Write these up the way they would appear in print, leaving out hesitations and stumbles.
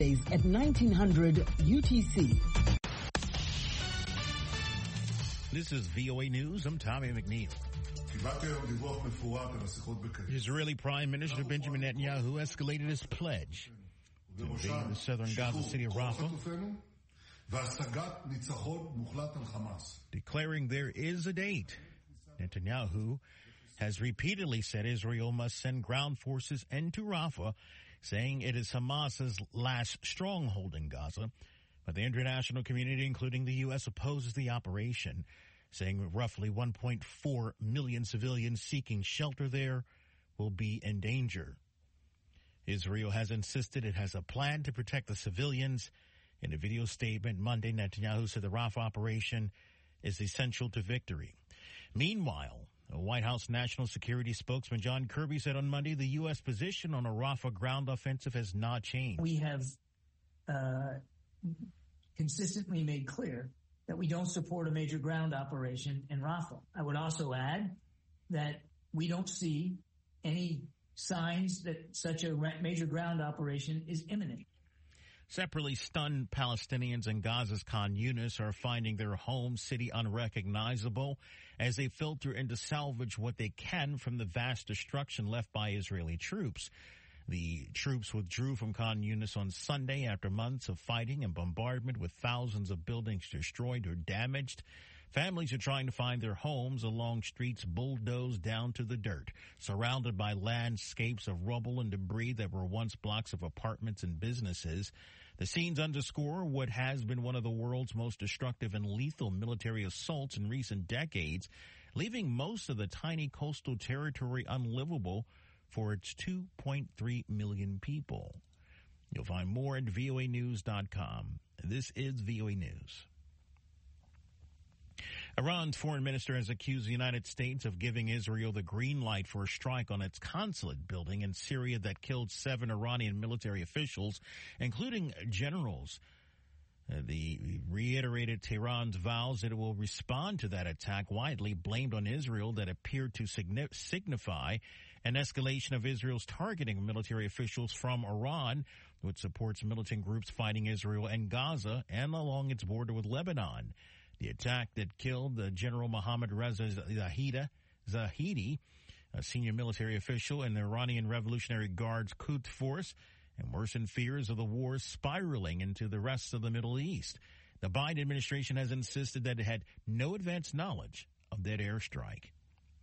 At 1900 UTC. This is VOA News. I'm Tommy McNeil. Israeli Prime Minister Benjamin Netanyahu escalated his pledge to invade the southern Gaza city of Rafah, declaring there is a date. Netanyahu has repeatedly said Israel must send ground forces into Rafah, saying it is Hamas's last stronghold in Gaza. But the international community, including the U.S., opposes the operation, saying roughly 1.4 million civilians seeking shelter there will be in danger. Israel has insisted it has a plan to protect the civilians. In a video statement Monday, Netanyahu said the Rafah operation is essential to victory. Meanwhile, a White House National Security spokesman John Kirby said on Monday the U.S. position on a Rafah ground offensive has not changed. We have consistently made clear that we don't support a major ground operation in Rafah. I would also add that we don't see any signs that such a major ground operation is imminent. Separately, stunned Palestinians in Gaza's Khan Yunis are finding their home city unrecognizable as they filter in to salvage what they can from the vast destruction left by Israeli troops. The troops withdrew from Khan Yunis on Sunday after months of fighting and bombardment with thousands of buildings destroyed or damaged. Families are trying to find their homes along streets bulldozed down to the dirt, surrounded by landscapes of rubble and debris that were once blocks of apartments and businesses. The scenes underscore what has been one of the world's most destructive and lethal military assaults in recent decades, leaving most of the tiny coastal territory unlivable for its 2.3 million people. You'll find more at voanews.com. This is VOA News. Iran's foreign minister has accused the United States of giving Israel the green light for a strike on its consulate building in Syria that killed 7 Iranian military officials, including generals. The reiterated Tehran's vows that it will respond to that attack, widely blamed on Israel, that appeared to signify an escalation of Israel's targeting of military officials from Iran, which supports militant groups fighting Israel and Gaza and along its border with Lebanon. The attack that killed General Mohammad Reza Zahidi, a senior military official in the Iranian Revolutionary Guard's Quds Force, and worsened fears of the war spiraling into the rest of the Middle East. The Biden administration has insisted that it had no advance knowledge of that airstrike.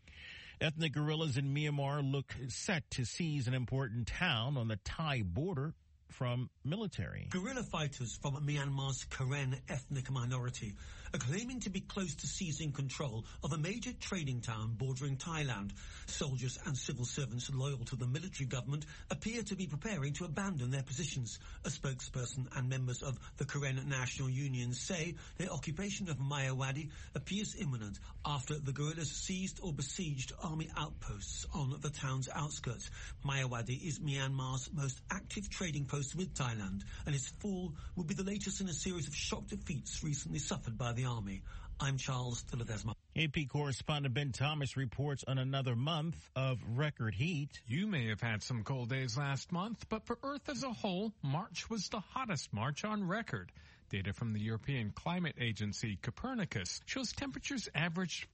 Ethnic guerrillas in Myanmar look set to seize an important town on the Thai border from military. Guerrilla fighters from Myanmar's Karen ethnic minority are claiming to be close to seizing control of a major trading town bordering Thailand. Soldiers and civil servants loyal to the military government appear to be preparing to abandon their positions. A spokesperson and members of the Karen National Union say their occupation of Mayawadi appears imminent after the guerrillas seized or besieged army outposts on the town's outskirts. Mayawadi is Myanmar's most active trading post with Thailand, and its fall will be the latest in a series of shock defeats recently suffered by the army. I'm Charles de Ledesma. AP correspondent Ben Thomas reports on another month of record heat. You may have had some cold days last month, but for Earth as a whole, March was the hottest March on record. Data from the European Climate Agency Copernicus shows temperatures averaged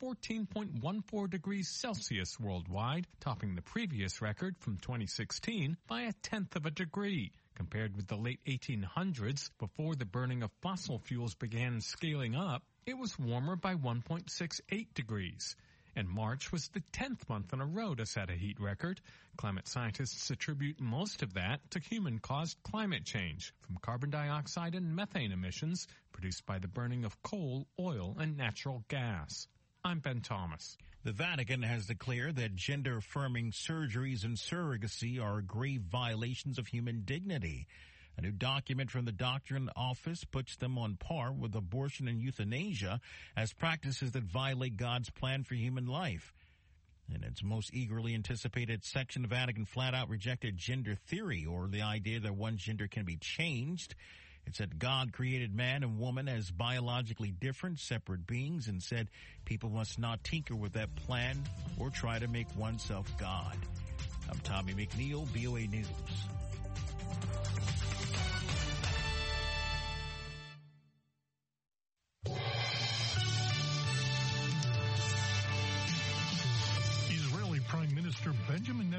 14.14 degrees Celsius worldwide, topping the previous record from 2016 by a tenth of a degree. Compared with the late 1800s, before the burning of fossil fuels began scaling up, it was warmer by 1.68 degrees. And March was the 10th month in a row to set a heat record. Climate scientists attribute most of that to human-caused climate change, from carbon dioxide and methane emissions produced by the burning of coal, oil, and natural gas. I'm Ben Thomas. The Vatican has declared that gender-affirming surgeries and surrogacy are grave violations of human dignity. A new document from the Doctrine Office puts them on par with abortion and euthanasia as practices that violate God's plan for human life. In its most eagerly anticipated section, the Vatican flat out rejected gender theory, or the idea that one's gender can be changed. It said God created man and woman as biologically different, separate beings, and said people must not tinker with that plan or try to make oneself God. I'm Tommy McNeil, VOA News.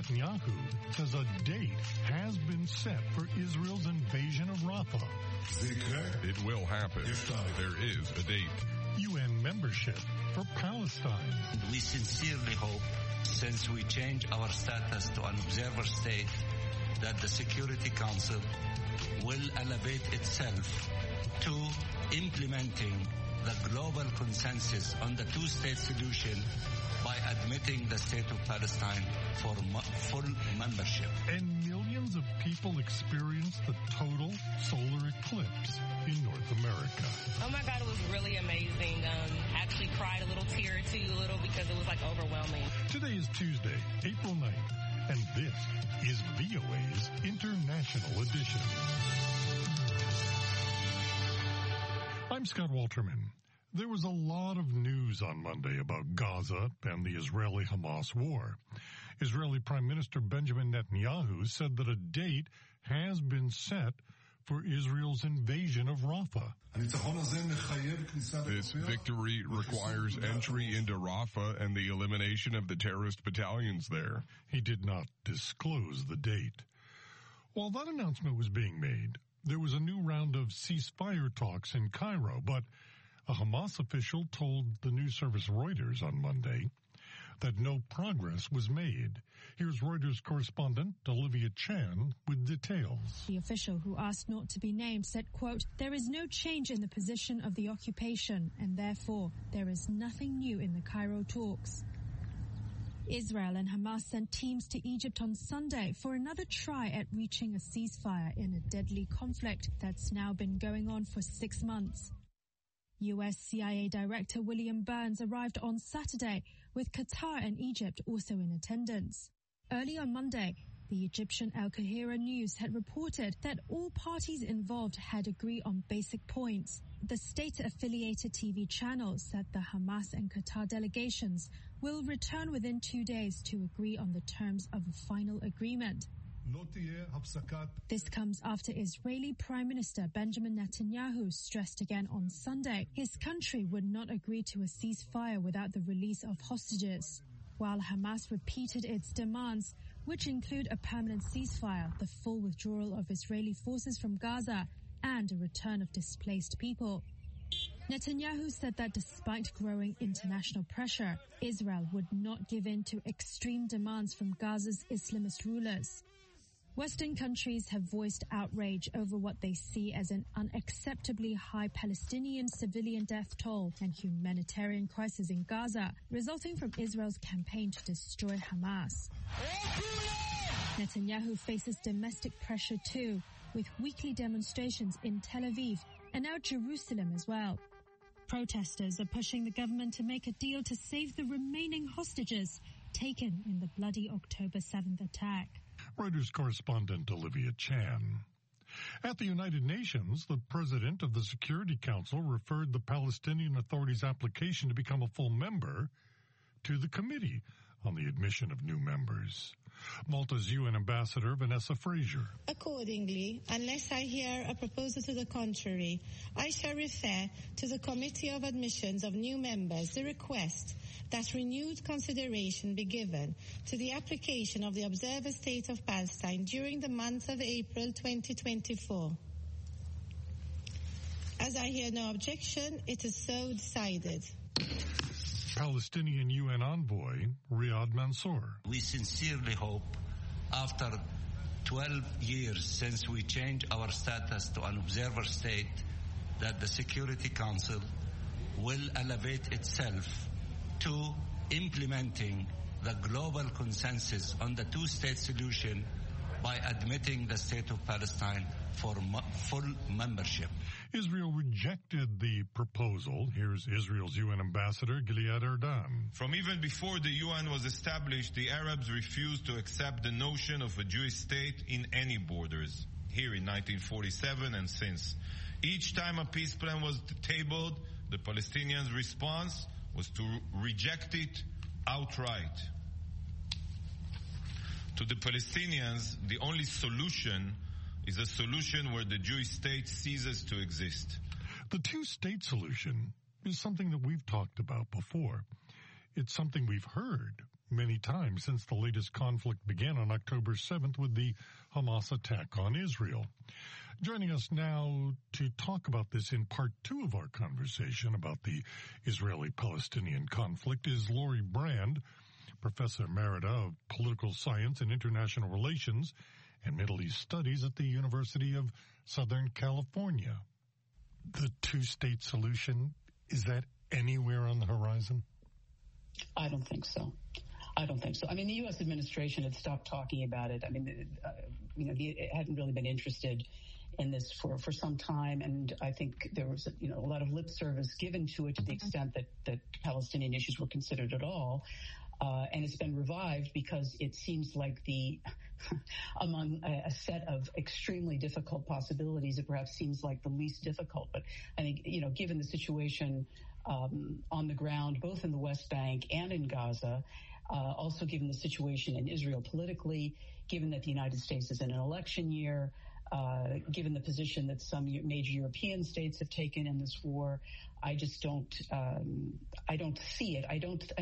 Netanyahu says a date has been set for Israel's invasion of Rafah. It will happen. There is a date. UN membership for Palestine. We sincerely hope, since we change our status to an observer state, that the Security Council will elevate itself to implementing the global consensus on the two-state solution by admitting the state of Palestine for full membership. And millions of people experienced the total solar eclipse in North America. Oh my God, it was really amazing. Actually cried a little, tear or two a little because it was like overwhelming. Today is Tuesday, April 9th, and this is VOA's International Edition. I'm Scott Walterman. There was a lot of news on Monday about Gaza and the Israeli-Hamas war. Israeli Prime Minister Benjamin Netanyahu said that a date has been set for Israel's invasion of Rafah. This victory requires entry into Rafah and the elimination of the terrorist battalions there. He did not disclose the date. While that announcement was being made, there was a new round of ceasefire talks in Cairo, but a Hamas official told the news service Reuters on Monday that no progress was made. Here's Reuters correspondent Olivia Chan with details. The official, who asked not to be named, said, quote, "There is no change in the position of the occupation, and therefore there is nothing new in the Cairo talks." Israel and Hamas sent teams to Egypt on Sunday for another try at reaching a ceasefire in a deadly conflict that's now been going on for 6 months. U.S. CIA Director William Burns arrived on Saturday, with Qatar and Egypt also in attendance. Early on Monday, the Egyptian Al Qahira News had reported that all parties involved had agreed on basic points. The state-affiliated TV channel said the Hamas and Qatar delegations will return within 2 days to agree on the terms of a final agreement. This comes after Israeli Prime Minister Benjamin Netanyahu stressed again on Sunday his country would not agree to a ceasefire without the release of hostages, while Hamas repeated its demands, which include a permanent ceasefire, the full withdrawal of Israeli forces from Gaza, and a return of displaced people. Netanyahu said that despite growing international pressure, Israel would not give in to extreme demands from Gaza's Islamist rulers. Western countries have voiced outrage over what they see as an unacceptably high Palestinian civilian death toll and humanitarian crisis in Gaza, resulting from Israel's campaign to destroy Hamas. Netanyahu faces domestic pressure too, with weekly demonstrations in Tel Aviv and now Jerusalem as well. Protesters are pushing the government to make a deal to save the remaining hostages taken in the bloody October 7th attack. Reuters correspondent Olivia Chan. At the United Nations, the president of the Security Council referred the Palestinian Authority's application to become a full member to the Committee on the Admission of New Members. Malta's UN Ambassador Vanessa Fraser. Accordingly, unless I hear a proposal to the contrary, I shall refer to the Committee of Admissions of New Members the request that renewed consideration be given to the application of the Observer State of Palestine during the month of April 2024. As I hear no objection, it is so decided. Palestinian UN envoy Riyad Mansour. We sincerely hope, after 12 years since we changed our status to an observer state, that the Security Council will elevate itself to implementing the global consensus on the two-state solution by admitting the state of Palestine for full membership. Israel rejected the proposal. Here's Israel's UN ambassador, Gilad Erdan. From even before the UN was established, the Arabs refused to accept the notion of a Jewish state in any borders, here in 1947 and since. Each time a peace plan was tabled, the Palestinians' response was to reject it outright. To the Palestinians, the only solution is a solution where the Jewish state ceases to exist. The two-state solution is something that we've talked about before. It's something we've heard many times since the latest conflict began on October 7th with the Hamas attack on Israel. Joining us now to talk about this in part 2 of our conversation about the Israeli-Palestinian conflict is Lori Brand, Professor Emerita of Political Science and International Relations and Middle East Studies at the University of Southern California. The two-state solution, is that anywhere on the horizon? I don't think so. I mean, the U.S. administration had stopped talking about it. I mean, it hadn't really been interested in this for some time, and I think there was a lot of lip service given to it to the extent that Palestinian issues were considered at all. And it's been revived because it seems like among a set of extremely difficult possibilities, it perhaps seems like the least difficult. But I think, given the situation on the ground, both in the West Bank and in Gaza, also given the situation in Israel politically, given that the United States is in an election year, given the position that some major European states have taken in this war, I just don't see it.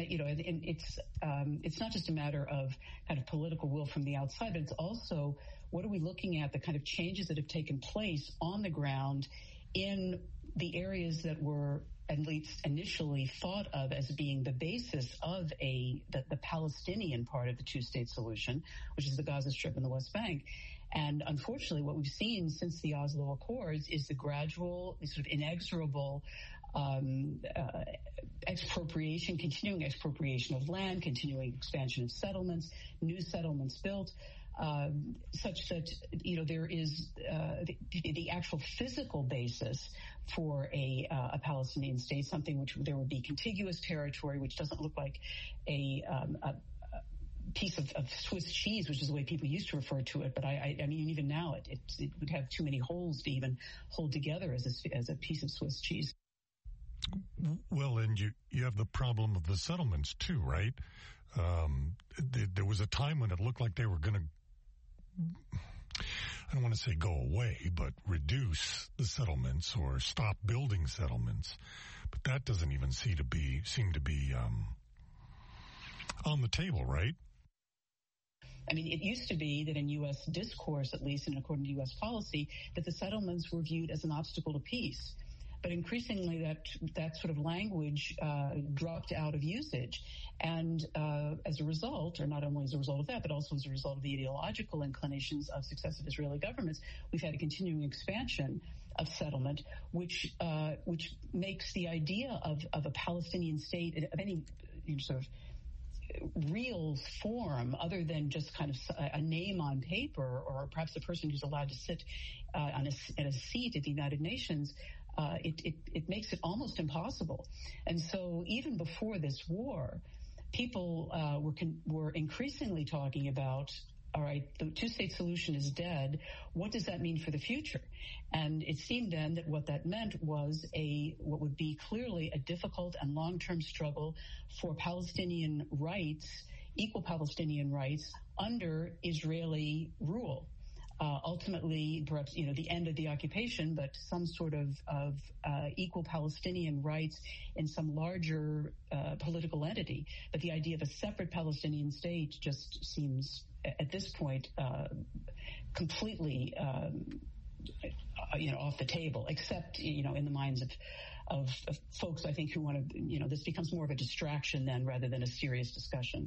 It's not just a matter of kind of political will from the outside, but it's also what are we looking at, the kind of changes that have taken place on the ground in the areas that were at least initially thought of as being the basis of the Palestinian part of the two-state solution, which is the Gaza Strip and the West Bank. And unfortunately, what we've seen since the Oslo Accords is the gradual, sort of inexorable continuing expropriation of land, continuing expansion of settlements, new settlements built, such that, there is the actual physical basis for a Palestinian state, something which there would be contiguous territory, which doesn't look like a piece of Swiss cheese, which is the way people used to refer to it. But I mean, even now, it would have too many holes to even hold together as a piece of Swiss cheese. Well, and you have the problem of the settlements too, right? There was a time when it looked like they were going to, I don't want to say go away, but reduce the settlements or stop building settlements. But that doesn't even seem to be on the table, right? I mean, it used to be that in U.S. discourse, at least, and according to U.S. policy, that the settlements were viewed as an obstacle to peace. But increasingly, that sort of language dropped out of usage. And as a result, or not only as a result of that, but also as a result of the ideological inclinations of successive Israeli governments, we've had a continuing expansion of settlement, which makes the idea of a Palestinian state, of any sort of real form other than just kind of a name on paper, or perhaps a person who's allowed to sit in a seat at the United Nations, it makes it almost impossible. And so even before this war, people were increasingly talking about, all right, the two-state solution is dead. What does that mean for the future? And it seemed then that what that meant was what would be clearly a difficult and long-term struggle for Palestinian rights, equal Palestinian rights under Israeli rule. Ultimately, perhaps, the end of the occupation, but some sort of equal Palestinian rights in some larger political entity. But the idea of a separate Palestinian state just seems, at this point, completely, off the table, except, in the minds of folks, I think, who want to, this becomes more of a distraction then rather than a serious discussion.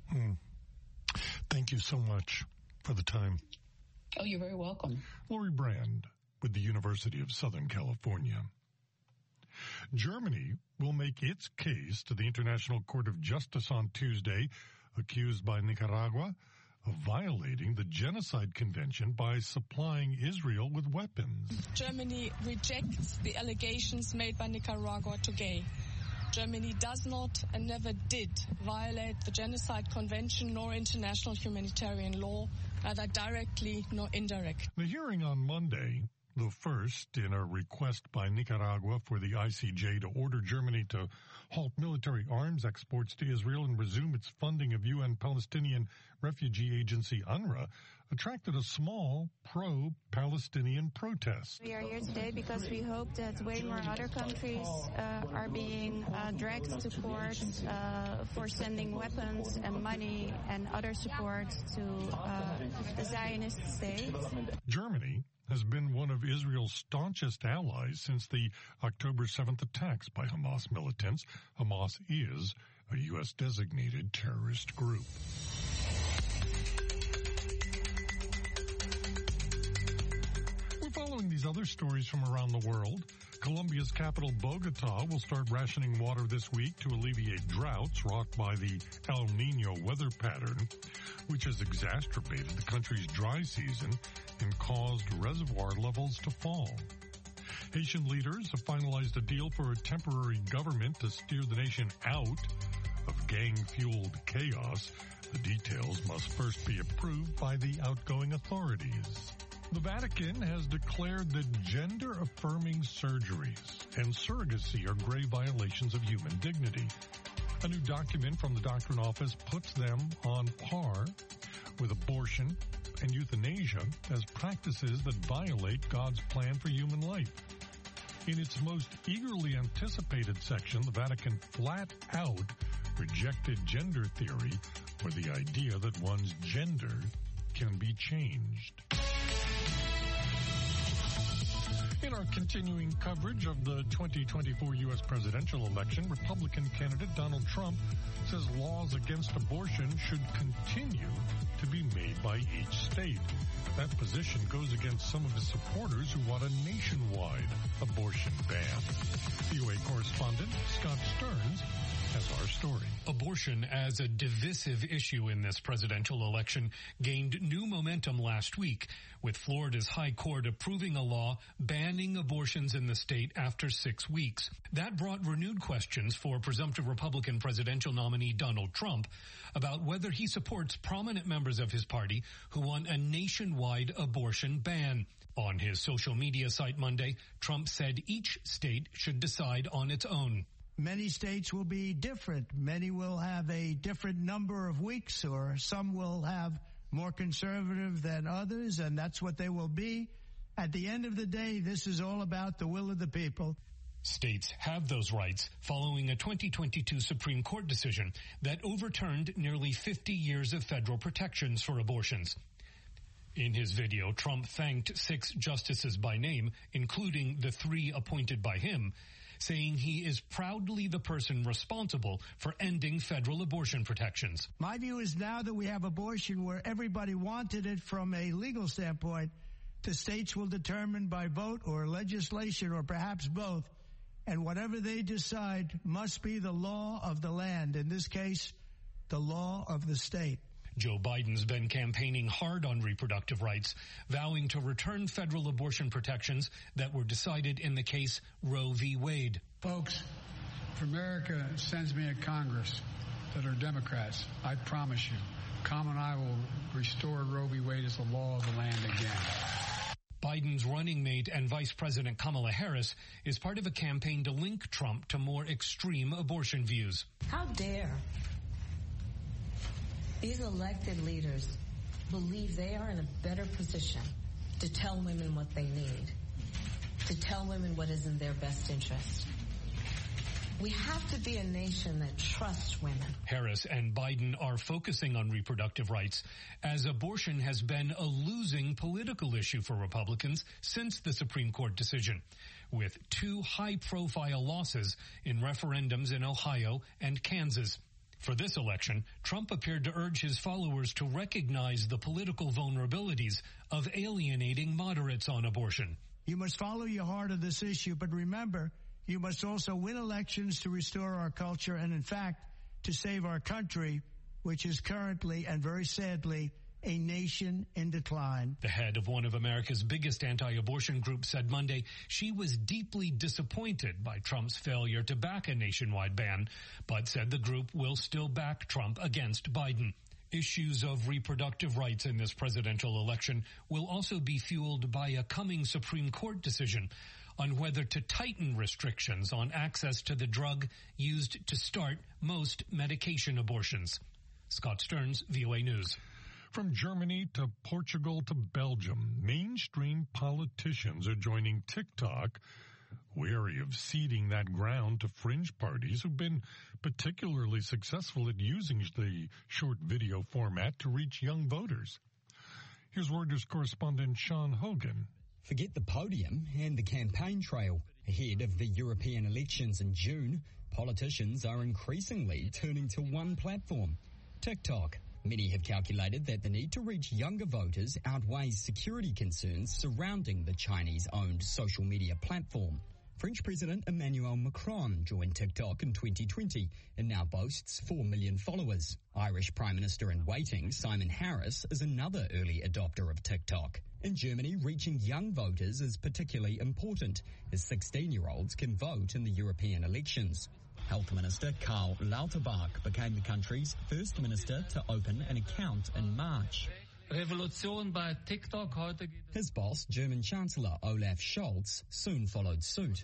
Thank you so much for the time. Oh, you're very welcome. Lori Brand with the University of Southern California. Germany will make its case to the International Court of Justice on Tuesday, accused by Nicaragua of violating the Genocide Convention by supplying Israel with weapons. Germany rejects the allegations made by Nicaragua today. Germany does not and never did violate the Genocide Convention nor international humanitarian law, neither directly nor indirectly. The hearing on Monday the first in a request by Nicaragua for the ICJ to order Germany to halt military arms exports to Israel and resume its funding of UN Palestinian refugee agency UNRWA, attracted a small pro-Palestinian protest. We are here today because we hope that way more other countries are being dragged to court for sending weapons and money and other support to the Zionist state. Germany has been one of Israel's staunchest allies since the October 7th attacks by Hamas militants. Hamas is a U.S. designated terrorist group. We're following these other stories from around the world. Colombia's capital, Bogota, will start rationing water this week to alleviate droughts wrought by the El Niño weather pattern, which has exacerbated the country's dry season and caused reservoir levels to fall. Haitian leaders have finalized a deal for a temporary government to steer the nation out of gang-fueled chaos. The details must first be approved by the outgoing authorities. The Vatican has declared that gender-affirming surgeries and surrogacy are grave violations of human dignity. A new document from the Doctrine Office puts them on par with abortion and euthanasia as practices that violate God's plan for human life. In its most eagerly anticipated section, the Vatican flat out rejected gender theory or the idea that one's gender can be changed. In our continuing coverage of the 2024 U.S. presidential election, Republican candidate Donald Trump says laws against abortion should continue to be made by each state. That position goes against some of his supporters who want a nationwide abortion ban. VOA correspondent Scott Stearns has our story. Abortion as a divisive issue in this presidential election gained new momentum last week, with Florida's High Court approving a law banning abortions in the state after 6 weeks. That brought renewed questions for presumptive Republican presidential nominee Donald Trump about whether he supports prominent members of his party who want a nationwide abortion ban. On his social media site Monday, Trump said each state should decide on its own. Many states will be different. Many will have a different number of weeks, or some will have more conservative than others, and that's what they will be. At the end of the day, this is all about the will of the people. States have those rights following a 2022 Supreme Court decision that overturned nearly 50 years of federal protections for abortions. In his video, Trump thanked 6 justices by name, including the 3 appointed by him, saying he is proudly the person responsible for ending federal abortion protections. My view is now that we have abortion where everybody wanted it from a legal standpoint, the states will determine by vote or legislation or perhaps both, and whatever they decide must be the law of the land, in this case, the law of the state. Joe Biden's been campaigning hard on reproductive rights, vowing to return federal abortion protections that were decided in the case Roe v. Wade. Folks, if America sends me a Congress that are Democrats, I promise you, Tom and I will restore Roe v. Wade as the law of the land again. Biden's running mate and Vice President Kamala Harris is part of a campaign to link Trump to more extreme abortion views. How dare these elected leaders believe they are in a better position to tell women what they need, to tell women what is in their best interest. We have to be a nation that trusts women. Harris and Biden are focusing on reproductive rights, as abortion has been a losing political issue for Republicans since the Supreme Court decision, with 2 high-profile losses in referendums in Ohio and Kansas. For this election, Trump appeared to urge his followers to recognize the political vulnerabilities of alienating moderates on abortion. You must follow your heart of this issue, but remember, you must also win elections to restore our culture and, in fact, to save our country, which is currently and very sadly a nation in decline. The head of one of America's biggest anti-abortion groups said Monday she was deeply disappointed by Trump's failure to back a nationwide ban, but said the group will still back Trump against Biden. Issues of reproductive rights in this presidential election will also be fueled by a coming Supreme Court decision on whether to tighten restrictions on access to the drug used to start most medication abortions. Scott Stearns, VOA News. From Germany to Portugal to Belgium, mainstream politicians are joining TikTok, wary of ceding that ground to fringe parties who've been particularly successful at using the short video format to reach young voters. Here's Reuters correspondent Sean Hogan. Forget the podium and the campaign trail. Ahead of the European elections in June, politicians are increasingly turning to one platform, TikTok. Many have calculated that the need to reach younger voters outweighs security concerns surrounding the Chinese-owned social media platform. French President Emmanuel Macron joined TikTok in 2020 and now boasts 4 million followers. Irish Prime Minister in waiting Simon Harris is another early adopter of TikTok. In Germany, reaching young voters is particularly important, as 16-year-olds can vote in the European elections. Health Minister Karl Lauterbach became the country's first minister to open an account in March. Revolution bei TikTok heute. His boss, German Chancellor Olaf Scholz, soon followed suit.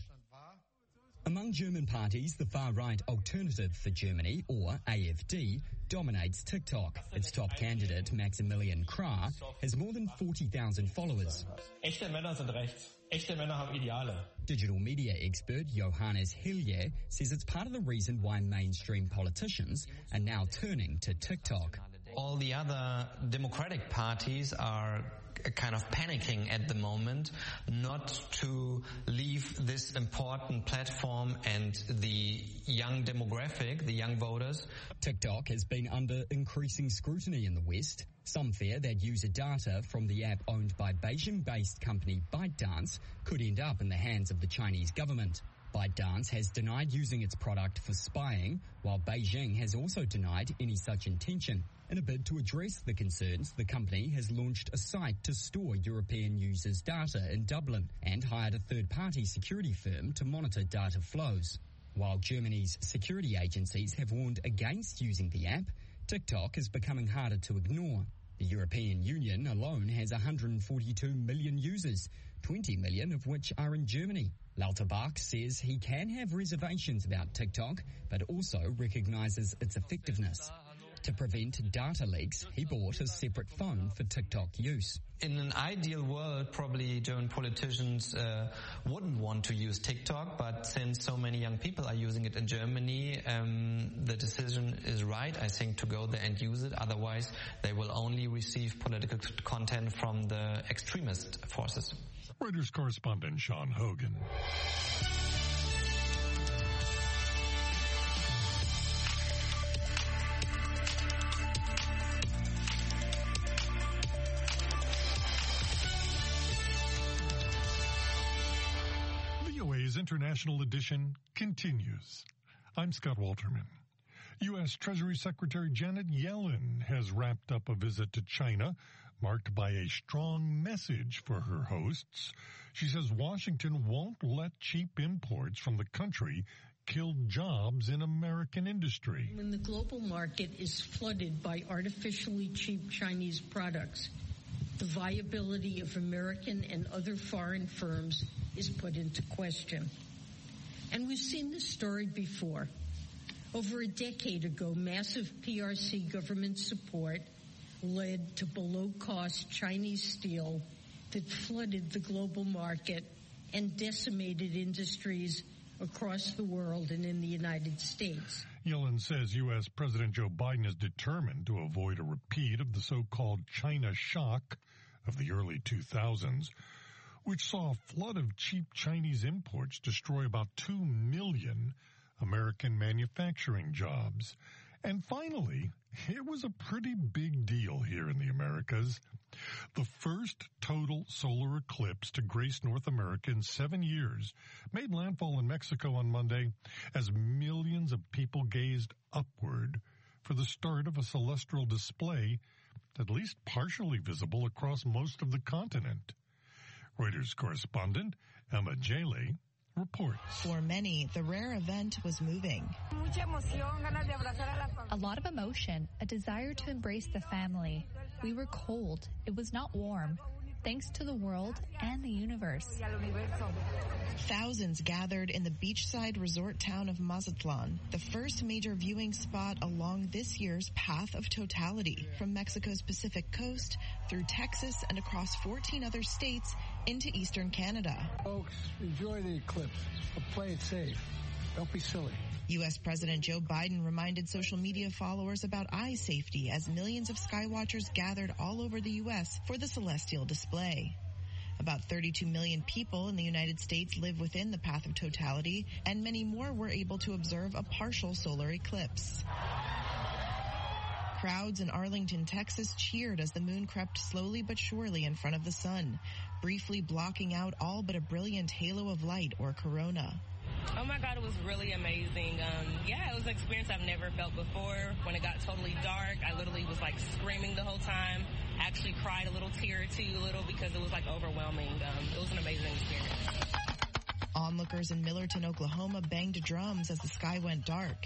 Among German parties, the far-right Alternative for Germany, or AfD, dominates TikTok. Its top candidate, Maximilian Krah, has more than 40,000 followers. Echte Männer sind rechts. Echte Männer haben Ideale. Digital media expert Johannes Hillier says it's part of the reason why mainstream politicians are now turning to TikTok. All the other democratic parties are kind of panicking at the moment not to leave this important platform and the young demographic, the young voters. TikTok has been under increasing scrutiny in the West. Some fear that user data from the app owned by Beijing-based company ByteDance could end up in the hands of the Chinese government. ByteDance has denied using its product for spying, while Beijing has also denied any such intention. In a bid to address the concerns, the company has launched a site to store European users' data in Dublin and hired a third-party security firm to monitor data flows. While Germany's security agencies have warned against using the app, TikTok is becoming harder to ignore. The European Union alone has 142 million users, 20 million of which are in Germany. Lauterbach says he can have reservations about TikTok, but also recognizes its effectiveness. To prevent data leaks, he bought a separate phone for TikTok use. In an ideal world, probably German politicians wouldn't want to use TikTok, but since so many young people are using it in Germany, the decision is right, I think, to go there and use it. Otherwise, they will only receive political content from the extremist forces. Reuters correspondent Sean Hogan. VOA's International Edition continues. I'm Scott Walterman. U.S. Treasury Secretary Janet Yellen has wrapped up a visit to China marked by a strong message for her hosts. She says Washington won't let cheap imports from the country kill jobs in American industry. When the global market is flooded by artificially cheap Chinese products, the viability of American and other foreign firms is put into question. And we've seen this story before. Over a decade ago, massive PRC government support led to below-cost Chinese steel that flooded the global market and decimated industries across the world and in the United States. Yellen says U.S. President Joe Biden is determined to avoid a repeat of the so-called China shock of the early 2000s, which saw a flood of cheap Chinese imports destroy about 2 million American manufacturing jobs. And finally, it was a pretty big deal here in the Americas. The first total solar eclipse to grace North America in 7 years made landfall in Mexico on Monday as millions of people gazed upward for the start of a celestial display at least partially visible across most of the continent. Reuters correspondent Emma Jaley reports. For many, the rare event was moving. A lot of emotion, a desire to embrace the family. We were cold. It was not warm. Thanks to the world and the universe. Thousands gathered in the beachside resort town of Mazatlan, the first major viewing spot along this year's Path of Totality, from Mexico's Pacific coast through Texas and across 14 other states into eastern Canada. Folks, enjoy the eclipse, but play it safe. Don't be silly. U.S. President Joe Biden reminded social media followers about eye safety as millions of skywatchers gathered all over the U.S. for the celestial display. About 32 million people in the United States live within the Path of Totality, and many more were able to observe a partial solar eclipse. Crowds in Arlington, Texas cheered as the moon crept slowly but surely in front of the sun, briefly blocking out all but a brilliant halo of light or corona. Oh my God, it was really amazing. It was an experience I've never felt before. When it got totally dark, I literally was like screaming the whole time. I actually cried a little tear or two because it was like overwhelming. It was an amazing experience. Onlookers in Millerton, Oklahoma banged drums as the sky went dark.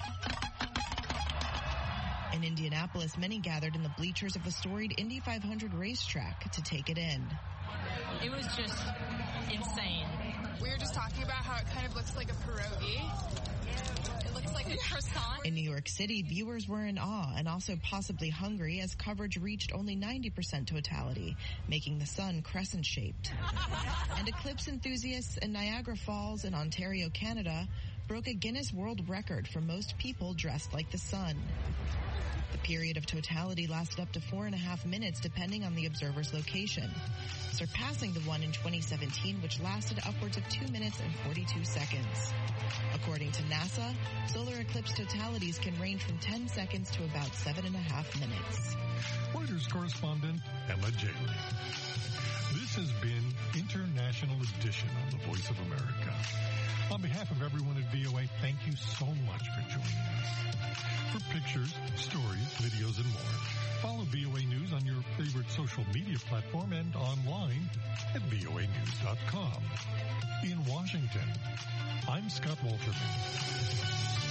In Indianapolis, many gathered in the bleachers of the storied Indy 500 racetrack to take it in. It was just insane. We were just talking about how it kind of looks like a pierogi. It looks like a croissant. In New York City, viewers were in awe and also possibly hungry as coverage reached only 90% totality, making the sun crescent-shaped. And eclipse enthusiasts in Niagara Falls in Ontario, Canada, broke a Guinness World Record for most people dressed like the sun. The period of totality lasted up to 4.5 minutes depending on the observer's location, surpassing the one in 2017, which lasted upwards of 2 minutes and 42 seconds. According to NASA, solar eclipse totalities can range from 10 seconds to about 7.5 minutes. Reuters correspondent Emma Jaley. This has been International Edition on the Voice of America. On behalf of everyone at VOA, thank you so much for joining us. For pictures, stories, videos, and more, follow VOA News on your favorite social media platform and online at voanews.com. In Washington, I'm Scott Walterman.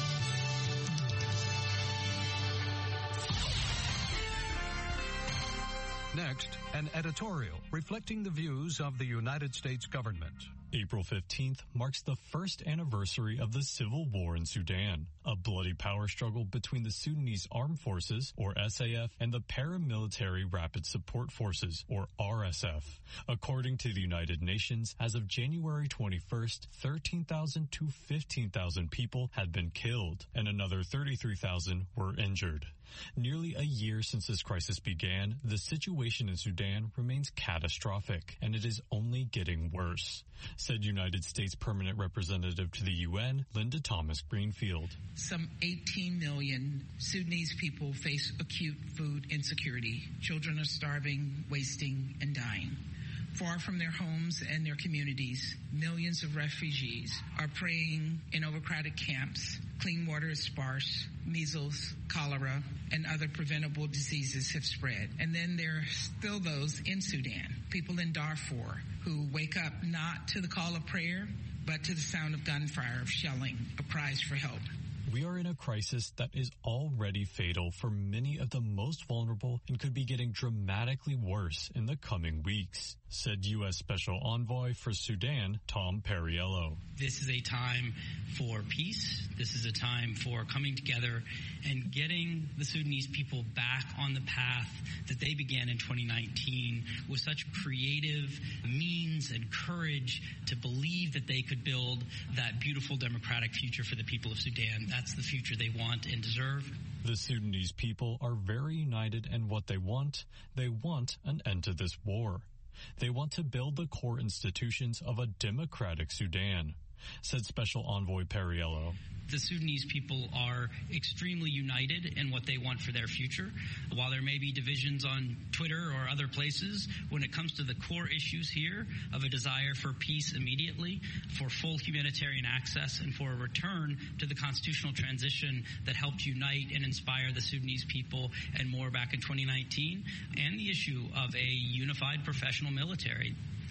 Next, an editorial reflecting the views of the United States government. April 15th marks the first anniversary of the civil war in Sudan, a bloody power struggle between the Sudanese Armed Forces, or SAF, and the Paramilitary Rapid Support Forces, or RSF. According to the United Nations, as of January 21st, 13,000 to 15,000 people had been killed, and another 33,000 were injured. Nearly a year since this crisis began, the situation in Sudan remains catastrophic, and it is only getting worse, said United States Permanent Representative to the UN, Linda Thomas-Greenfield. Some 18 million Sudanese people face acute food insecurity. Children are starving, wasting, and dying. Far from their homes and their communities, millions of refugees are praying in overcrowded camps. Clean water is sparse. Measles, cholera, and other preventable diseases have spread. And then there are still those in Sudan, people in Darfur, who wake up not to the call of prayer, but to the sound of gunfire, of shelling, of cries for help. We are in a crisis that is already fatal for many of the most vulnerable and could be getting dramatically worse in the coming weeks, said U.S. Special Envoy for Sudan, Tom Perriello. This is a time for peace. This is a time for coming together and getting the Sudanese people back on the path that they began in 2019 with such creative means and courage to believe that they could build that beautiful democratic future for the people of Sudan. That's the future they want and deserve. The Sudanese people are very united in what they want. They want an end to this war. They want to build the core institutions of a democratic Sudan, said Special Envoy Perriello. The Sudanese people are extremely united in what they want for their future. While there may be divisions on Twitter or other places, when it comes to the core issues here of a desire for peace immediately, for full humanitarian access, and for a return to the constitutional transition that helped unite and inspire the Sudanese people and more back in 2019, and the issue of a unified professional military,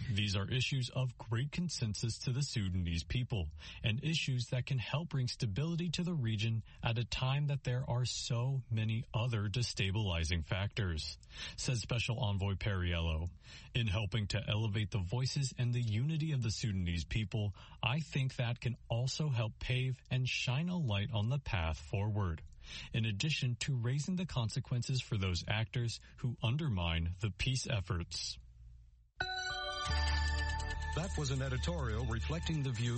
These are issues of great consensus to the Sudanese people, and issues that can help bring stability to the region at a time that there are so many other destabilizing factors, says Special Envoy Perriello. In helping to elevate the voices and the unity of the Sudanese people, I think that can also help pave and shine a light on the path forward, in addition to raising the consequences for those actors who undermine the peace efforts. That was an editorial reflecting the views